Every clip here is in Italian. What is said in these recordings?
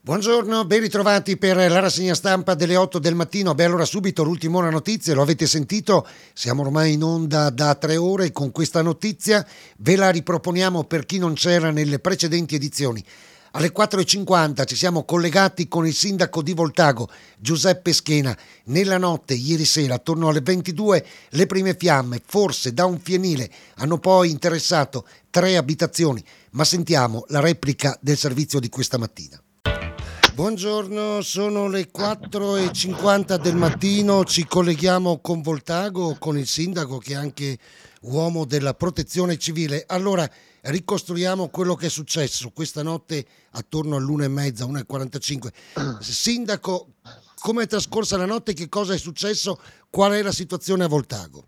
Buongiorno, ben ritrovati per la rassegna stampa delle 8 del mattino. Allora subito l'ultima ora notizie, lo avete sentito, siamo ormai in onda da 3 ore con questa notizia, ve la riproponiamo per chi non c'era nelle precedenti edizioni. Alle 4.50 ci siamo collegati con il sindaco di Voltago, Giuseppe Schena. Nella notte, ieri sera, attorno alle 22, le prime fiamme, forse da un fienile, hanno poi interessato 3 abitazioni, ma sentiamo la replica del servizio di questa mattina. Buongiorno, sono le 4.50 del mattino, ci colleghiamo con Voltago, con il sindaco che è anche uomo della protezione civile. Allora, ricostruiamo quello che è successo questa notte attorno all'1:30, 1:45. Sindaco, come è trascorsa la notte, che cosa è successo, qual è la situazione a Voltago?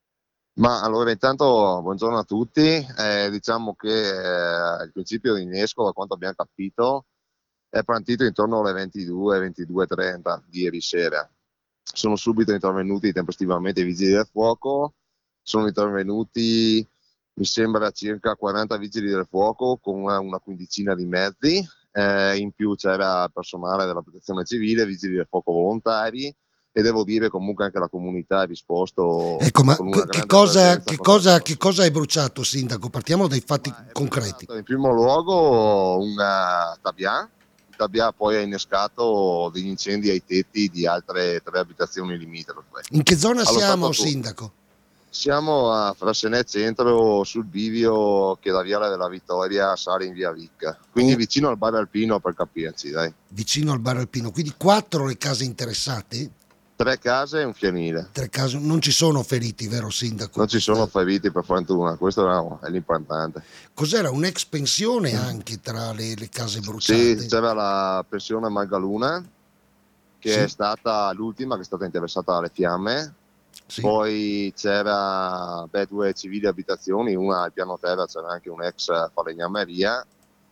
Ma allora intanto buongiorno a tutti, diciamo che il principio di innesco, da quanto abbiamo capito, è partito intorno alle 22, 22:30 di ieri sera. Sono subito intervenuti tempestivamente i vigili del fuoco, sono intervenuti mi sembra circa 40 vigili del fuoco con una quindicina di mezzi, in più c'era personale della protezione civile, vigili del fuoco volontari e devo dire comunque anche la comunità ha risposto Ecco, ma con una che grande cosa, presenza. che cosa è bruciato, sindaco? Partiamo dai fatti concreti. In primo luogo una Tabià. Il Tabià poi ha innescato degli incendi ai tetti di altre 3 abitazioni limitrofe. In che zona Allo siamo, stato sindaco? Siamo a Frassenè Centro, sul bivio che da Viale della Vittoria sale in via Vicca, quindi vicino al bar alpino, per capirci, dai. Vicino al bar alpino, quindi 4 le case interessate? 3 case e un fienile. 3 case, non ci sono feriti, vero sindaco? Non ci sono feriti per fortuna, questo è l'importante. Cos'era, un'ex pensione anche tra le case Sì, bruciate? c'era la pensione Mangaluna, che Sì. è stata l'ultima che è stata interessata dalle fiamme. Sì. Poi c'era 2 civili abitazioni, una al piano terra c'era anche un'ex falegnameria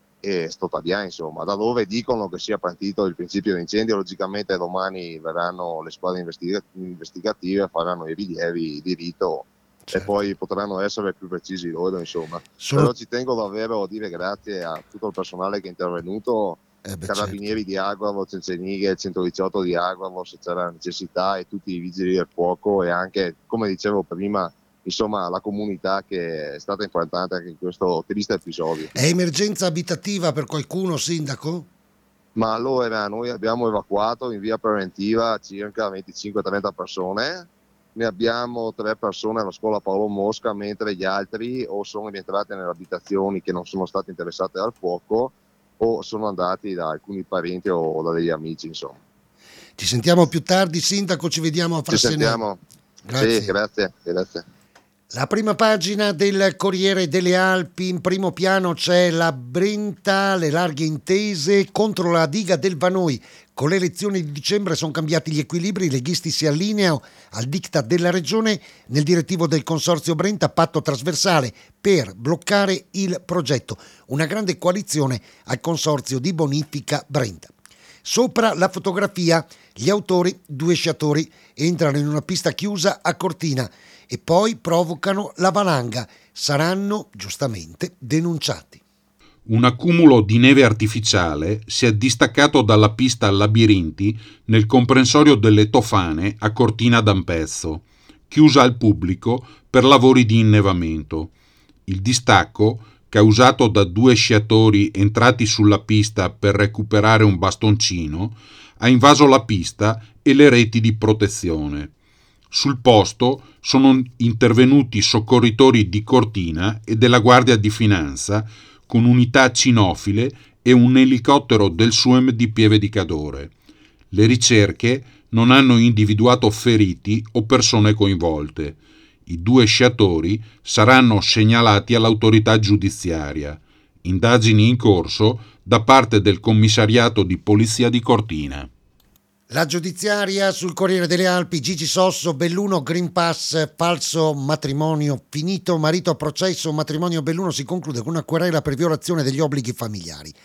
e sto Tabià, insomma, da dove dicono che sia partito il principio di incendio. Logicamente domani verranno le squadre investigative, faranno i rilievi di rito. Certo. E poi potranno essere più precisi loro, insomma. Però ci tengo davvero a dire grazie a tutto il personale che è intervenuto, Carabinieri certo. Di Agravo, Cencenighe, 118 di Agravo se c'era necessità, e tutti i vigili del fuoco, e anche, come dicevo prima, insomma, la comunità che è stata importante anche in questo triste episodio. È emergenza abitativa per qualcuno, sindaco? Ma allora noi abbiamo evacuato in via preventiva circa 25-30 persone, ne abbiamo 3 persone alla scuola Paolo Mosca, mentre gli altri o sono rientrati nelle abitazioni che non sono state interessate dal fuoco o sono andati da alcuni parenti o da degli amici, insomma. Ci sentiamo più tardi, sindaco, ci vediamo a Frassenè. Ci sentiamo. Grazie. Sì, grazie. La prima pagina del Corriere delle Alpi, in primo piano c'è la Brenta, le larghe intese contro la diga del Vanoi. Con le elezioni di dicembre sono cambiati gli equilibri, i leghisti si allineano al diktat della regione nel direttivo del Consorzio Brenta, patto trasversale per bloccare il progetto. Una grande coalizione al Consorzio di Bonifica Brenta. Sopra la fotografia, gli autori, 2 sciatori, entrano in una pista chiusa a Cortina e poi provocano la valanga. Saranno giustamente denunciati. Un accumulo di neve artificiale si è distaccato dalla pista Labirinti nel comprensorio delle Tofane a Cortina d'Ampezzo, chiusa al pubblico per lavori di innevamento. Il distacco, causato da 2 sciatori entrati sulla pista per recuperare un bastoncino, ha invaso la pista e le reti di protezione. Sul posto sono intervenuti soccorritori di Cortina e della Guardia di Finanza con unità cinofile e un elicottero del SUEM di Pieve di Cadore. Le ricerche non hanno individuato feriti o persone coinvolte. I 2 sciatori saranno segnalati all'autorità giudiziaria. Indagini in corso da parte del commissariato di polizia di Cortina. La giudiziaria sul Corriere delle Alpi, Gigi Sosso, Belluno, Green Pass, falso matrimonio finito, marito a processo, matrimonio Belluno si conclude con una querela per violazione degli obblighi familiari.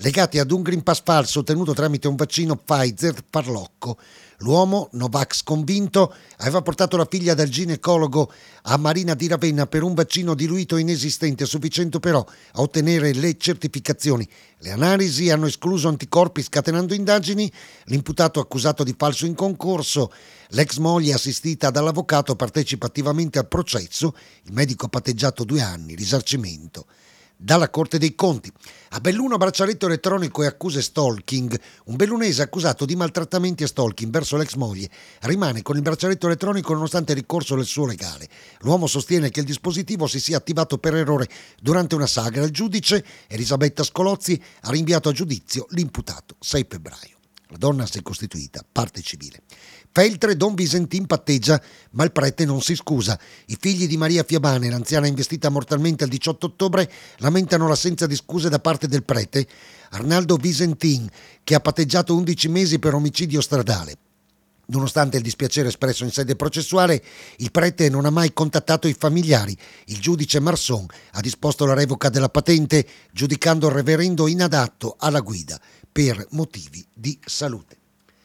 legati ad un Green Pass falso ottenuto tramite un vaccino Pfizer farlocco. L'uomo, Novax convinto, aveva portato la figlia del ginecologo a Marina di Ravenna per un vaccino diluito inesistente, sufficiente però a ottenere le certificazioni. Le analisi hanno escluso anticorpi scatenando indagini, l'imputato accusato di falso in concorso, l'ex moglie assistita dall'avvocato partecipa attivamente al processo, il medico ha patteggiato 2 anni, risarcimento dalla Corte dei Conti. A Belluno braccialetto elettronico e accuse stalking. Un bellunese accusato di maltrattamenti e stalking verso l'ex moglie rimane con il braccialetto elettronico nonostante il ricorso del suo legale. L'uomo sostiene che il dispositivo si sia attivato per errore durante una sagra. Il giudice, Elisabetta Scolozzi, ha rinviato a giudizio l'imputato 6 febbraio. La donna si è costituita parte civile. Feltre, Don Visentin patteggia, ma il prete non si scusa. I figli di Maria Fiabane, l'anziana investita mortalmente il 18 ottobre, lamentano l'assenza di scuse da parte del prete Arnaldo Visentin, che ha patteggiato 11 mesi per omicidio stradale. Nonostante il dispiacere espresso in sede processuale, il prete non ha mai contattato i familiari. Il giudice Marson ha disposto la revoca della patente, giudicando il reverendo inadatto alla guida per motivi di salute.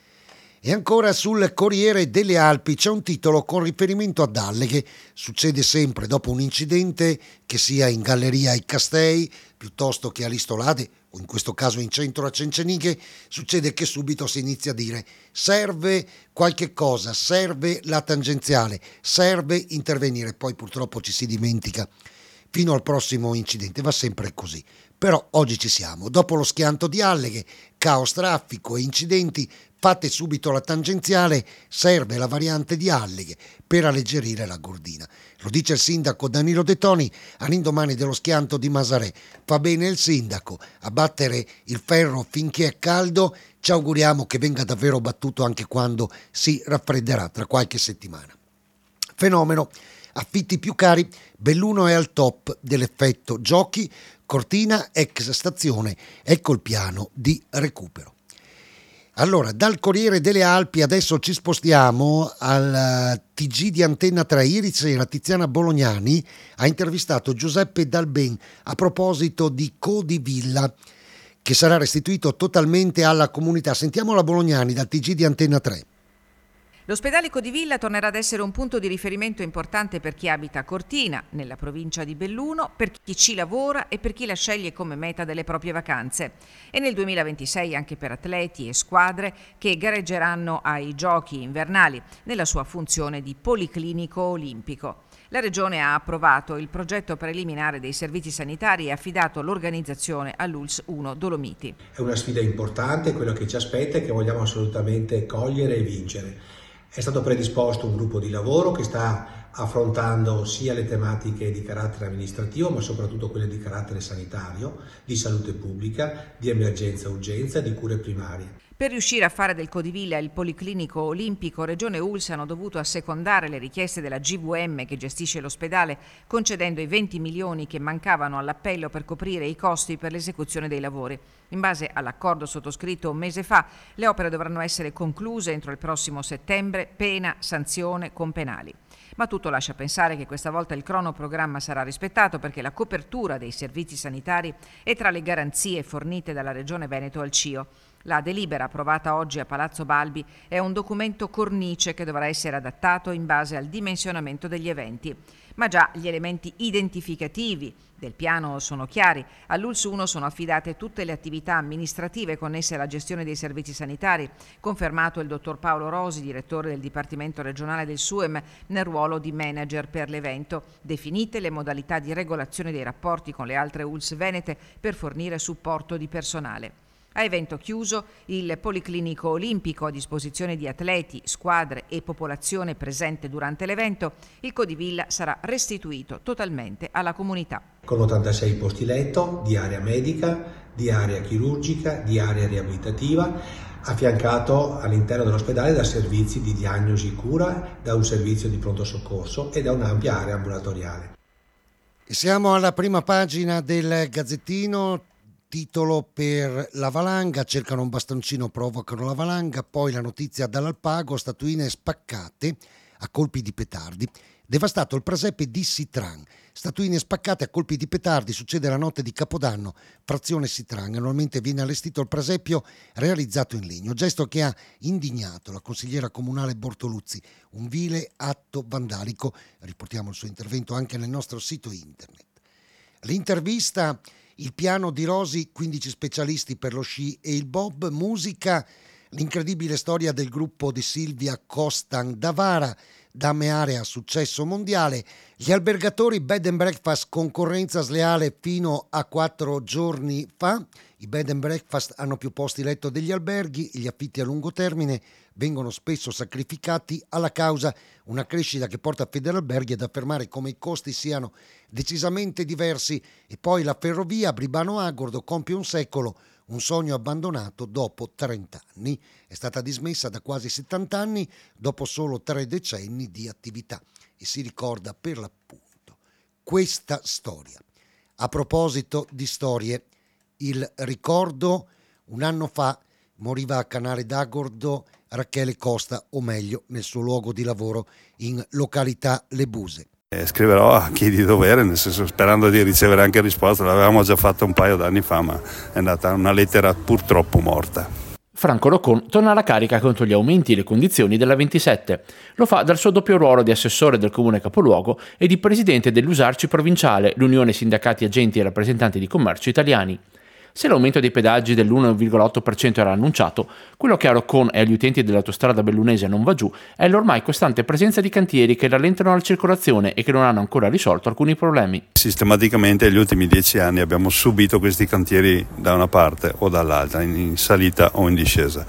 E ancora sul Corriere delle Alpi c'è un titolo con riferimento a Dalleghe. Succede sempre dopo un incidente, che sia in Galleria ai Castei piuttosto che all'Istolade o in questo caso in centro a Cencenighe, succede che subito si inizia a dire serve qualche cosa, serve la tangenziale, serve intervenire, poi purtroppo ci si dimentica fino al prossimo incidente, va sempre così. Però oggi ci siamo, dopo lo schianto di Alleghe, caos, traffico e incidenti, fate subito la tangenziale, serve la variante di Alleghe per alleggerire la Gordina. Lo dice il sindaco Danilo De Toni all'indomani dello schianto di Masarè. Fa bene il sindaco a battere il ferro finché è caldo, ci auguriamo che venga davvero battuto anche quando si raffredderà tra qualche settimana. Fenomeno. Affitti più cari, Belluno è al top dell'effetto giochi, Cortina ex stazione, ecco il piano di recupero. Allora, dal Corriere delle Alpi adesso ci spostiamo al TG di Antenna 3. Ieri sera Tiziana Bolognani ha intervistato Giuseppe Dalben a proposito di Codivilla, che sarà restituito totalmente alla comunità. Sentiamo la Bolognani dal TG di Antenna 3. L'ospedale Codivilla tornerà ad essere un punto di riferimento importante per chi abita a Cortina, nella provincia di Belluno, per chi ci lavora e per chi la sceglie come meta delle proprie vacanze. E nel 2026 anche per atleti e squadre che gareggeranno ai giochi invernali, nella sua funzione di policlinico olimpico. La Regione ha approvato il progetto preliminare dei servizi sanitari e affidato l'organizzazione all'ULSS 1 Dolomiti. È una sfida importante, quello che ci aspetta e che vogliamo assolutamente cogliere e vincere. È stato predisposto un gruppo di lavoro che sta affrontando sia le tematiche di carattere amministrativo, ma soprattutto quelle di carattere sanitario, di salute pubblica, di emergenza-urgenza, di cure primarie. Per riuscire a fare del Codivilla il policlinico olimpico, Regione e ULSS hanno dovuto assecondare le richieste della GVM che gestisce l'ospedale, concedendo i 20 milioni che mancavano all'appello per coprire i costi per l'esecuzione dei lavori. In base all'accordo sottoscritto un mese fa, le opere dovranno essere concluse entro il prossimo settembre, pena, sanzione con penali. Ma tutto lascia pensare che questa volta il cronoprogramma sarà rispettato perché la copertura dei servizi sanitari è tra le garanzie fornite dalla Regione Veneto al CIO. La delibera approvata oggi a Palazzo Balbi è un documento cornice che dovrà essere adattato in base al dimensionamento degli eventi. Ma già gli elementi identificativi del piano sono chiari. All'ULSS 1 sono affidate tutte le attività amministrative connesse alla gestione dei servizi sanitari, confermato il dottor Paolo Rosi, direttore del Dipartimento regionale del SUEM, nel ruolo di manager per l'evento. Definite le modalità di regolazione dei rapporti con le altre ULSS venete per fornire supporto di personale. A evento chiuso, il Policlinico Olimpico a disposizione di atleti, squadre e popolazione presente durante l'evento, il Codivilla sarà restituito totalmente alla comunità. Con 86 posti letto, di area medica, di area chirurgica, di area riabilitativa, affiancato all'interno dell'ospedale da servizi di diagnosi e cura, da un servizio di pronto soccorso e da un'ampia area ambulatoriale. Siamo alla prima pagina del Gazzettino. Titolo per la valanga, cercano un bastoncino, provocano la valanga, poi la notizia dall'Alpago, statuine spaccate a colpi di petardi, devastato il presepe di Sitran. Statuine spaccate a colpi di petardi, succede la notte di Capodanno, frazione Sitran. Annualmente viene allestito il presepio realizzato in legno, gesto che ha indignato la consigliera comunale Bortoluzzi, un vile atto vandalico. Riportiamo il suo intervento anche nel nostro sito internet. L'intervista, il piano di Rosi, 15 specialisti per lo sci e il bob, musica, l'incredibile storia del gruppo di Silvia Costan Davara, da Meare a successo mondiale, gli albergatori bed and breakfast, concorrenza sleale fino a 4 giorni fa. I bed and breakfast hanno più posti letto degli alberghi, gli affitti a lungo termine vengono spesso sacrificati alla causa, una crescita che porta Federalberghi ad affermare come i costi siano decisamente diversi. E poi la ferrovia Bribano-Agordo compie un secolo, un sogno abbandonato dopo 30 anni. È stata dismessa da quasi 70 anni dopo solo 3 decenni di attività e si ricorda per l'appunto questa storia. A proposito di storie, il ricordo: un anno fa moriva a Canale d'Agordo Rachele Costa, o meglio nel suo luogo di lavoro in località Le Buse. Scriverò a chi di dovere, nel senso, sperando di ricevere anche risposta. L'avevamo già fatto un paio d'anni fa, ma è andata una lettera purtroppo morta. Franco Roccon torna alla carica contro gli aumenti e le condizioni della 27. Lo fa dal suo doppio ruolo di assessore del comune capoluogo e di presidente dell'Usarci provinciale, l'Unione Sindacati Agenti e Rappresentanti di Commercio Italiani. Se l'aumento dei pedaggi dell'1,8% era annunciato, quello che a Roccon e agli utenti dell'autostrada bellunese non va giù è l'ormai costante presenza di cantieri che rallentano la circolazione e che non hanno ancora risolto alcuni problemi. Sistematicamente negli ultimi 10 anni abbiamo subito questi cantieri da una parte o dall'altra, in salita o in discesa.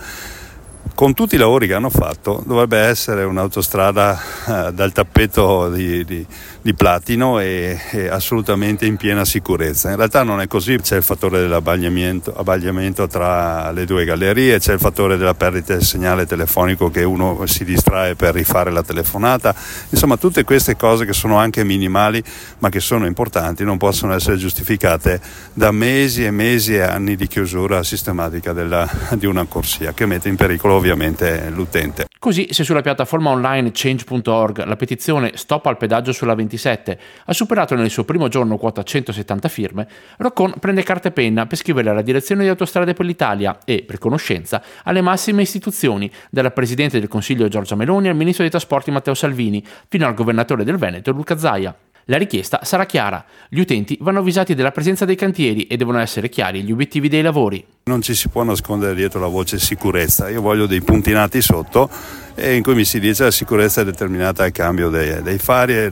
Con tutti i lavori che hanno fatto dovrebbe essere un'autostrada dal tappeto di platino e assolutamente in piena sicurezza. In realtà non è così, c'è il fattore dell'abbagliamento tra le due gallerie, c'è il fattore della perdita del segnale telefonico che uno si distrae per rifare la telefonata. Insomma, tutte queste cose che sono anche minimali ma che sono importanti non possono essere giustificate da mesi e mesi e anni di chiusura sistematica di una corsia che mette in pericolo ovviamente l'utente. Così, se sulla piattaforma online change.org la petizione Stop al pedaggio sulla 27 ha superato nel suo primo giorno quota 170 firme, Roccon prende carta e penna per scrivere alla direzione di Autostrade per l'Italia e, per conoscenza, alle massime istituzioni, dalla Presidente del Consiglio Giorgia Meloni al Ministro dei Trasporti Matteo Salvini, fino al Governatore del Veneto Luca Zaia. La richiesta sarà chiara. Gli utenti vanno avvisati della presenza dei cantieri e devono essere chiari gli obiettivi dei lavori. Non ci si può nascondere dietro la voce sicurezza. Io voglio dei puntinati sotto in cui mi si dice la sicurezza è determinata dal cambio dei fari e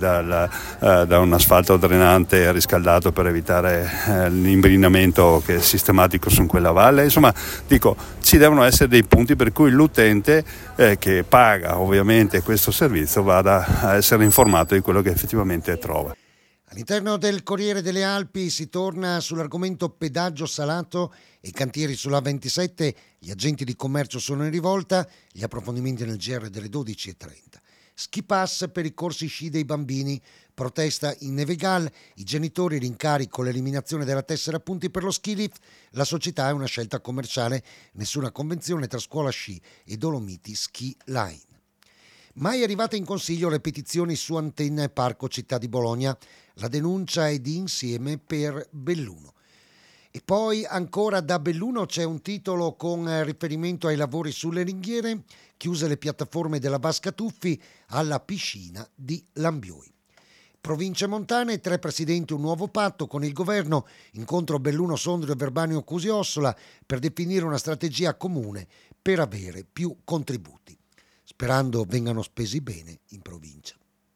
da un asfalto drenante riscaldato per evitare l'imbrinamento che è sistematico su quella valle. Insomma, dico, ci devono essere dei punti per cui l'utente che paga ovviamente questo servizio vada a essere informato di quello che effettivamente trova. All'interno del Corriere delle Alpi si torna sull'argomento pedaggio salato e cantieri sulla 27, gli agenti di commercio sono in rivolta, gli approfondimenti nel GR delle 12:30. Ski pass per i corsi sci dei bambini, protesta in Nevegal, i genitori rincari con l'eliminazione della tessera punti per lo ski lift, la società è una scelta commerciale, nessuna convenzione tra scuola sci e Dolomiti Ski Line. Mai arrivate in consiglio le petizioni su Antenna e Parco Città di Bologna, la denuncia è di Insieme per Belluno. E poi ancora da Belluno c'è un titolo con riferimento ai lavori sulle ringhiere, chiuse le piattaforme della Basca Tuffi alla piscina di Lambioi. Province montane, 3 presidenti, un nuovo patto con il governo, incontro Belluno, Sondrio e Verbanio Cusiossola per definire una strategia comune per avere più contributi, sperando vengano spesi bene in provincia.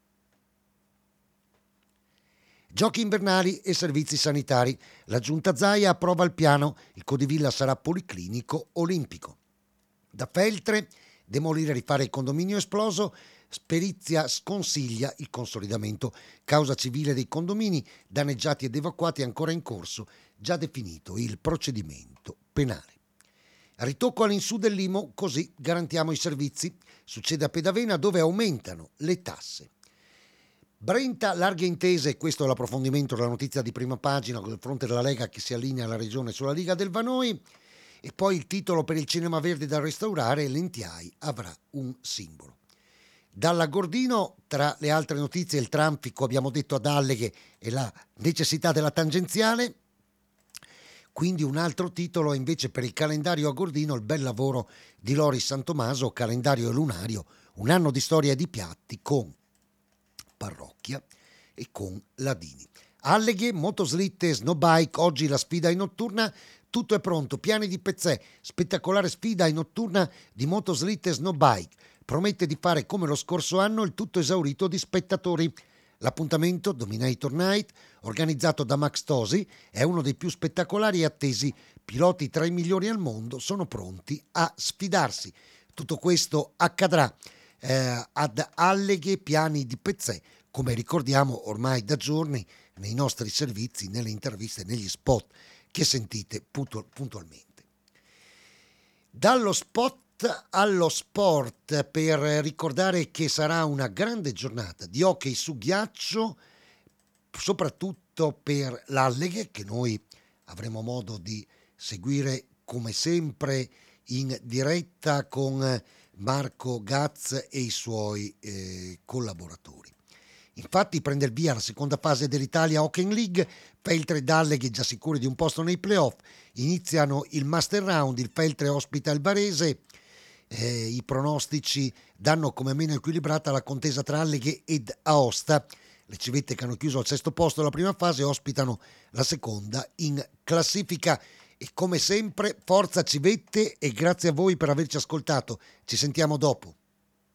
Giochi invernali e servizi sanitari. La Giunta Zaia approva il piano, il Codivilla sarà policlinico olimpico. Da Feltre, demolire e rifare il condominio esploso, Sperizia sconsiglia il consolidamento. Causa civile dei condomini, danneggiati ed evacuati ancora in corso, già definito il procedimento penale. Ritocco all'insù dell'IMU, così garantiamo i servizi. Succede a Pedavena dove aumentano le tasse. Brenta, larghe intese, questo è l'approfondimento della notizia di prima pagina con il fronte della Lega che si allinea alla regione sulla Liga del Vanoi, e poi il titolo per il cinema verde da restaurare, l'Entiai avrà un simbolo. Dalla Gordino, tra le altre notizie, il traffico, abbiamo detto ad Alleghe, e la necessità della tangenziale. Quindi un altro titolo invece per il calendario a Gordino, il bel lavoro di Loris Santomaso, calendario lunario, un anno di storia di piatti con Parrocchia e con Ladini. Alleghe, motoslitte, snowbike, oggi la sfida in notturna, tutto è pronto, piani di Pezzè, spettacolare sfida in notturna di motoslitte e snowbike, promette di fare come lo scorso anno il tutto esaurito di spettatori. L'appuntamento Dominator Night, organizzato da Max Tosi, è uno dei più spettacolari e attesi. Piloti tra i migliori al mondo sono pronti a sfidarsi. Tutto questo accadrà ad Alleghe, piani di Pezzè, come ricordiamo ormai da giorni nei nostri servizi, nelle interviste, negli spot che sentite puntualmente. Dallo spot allo sport, per ricordare che sarà una grande giornata di hockey su ghiaccio, soprattutto per l'Alleghe, che noi avremo modo di seguire come sempre in diretta con Marco Gaz e i suoi collaboratori. Infatti prende il via la seconda fase dell'Italia Hockey League, Feltre ed Alleghe già sicuri di un posto nei playoff, iniziano il Master Round, il Feltre ospita il Varese, i pronostici danno come meno equilibrata la contesa tra Alleghe ed Aosta. Le civette, che hanno chiuso al sesto posto la prima fase, ospitano la seconda in classifica. E come sempre, forza civette, e grazie a voi per averci ascoltato. Ci sentiamo dopo.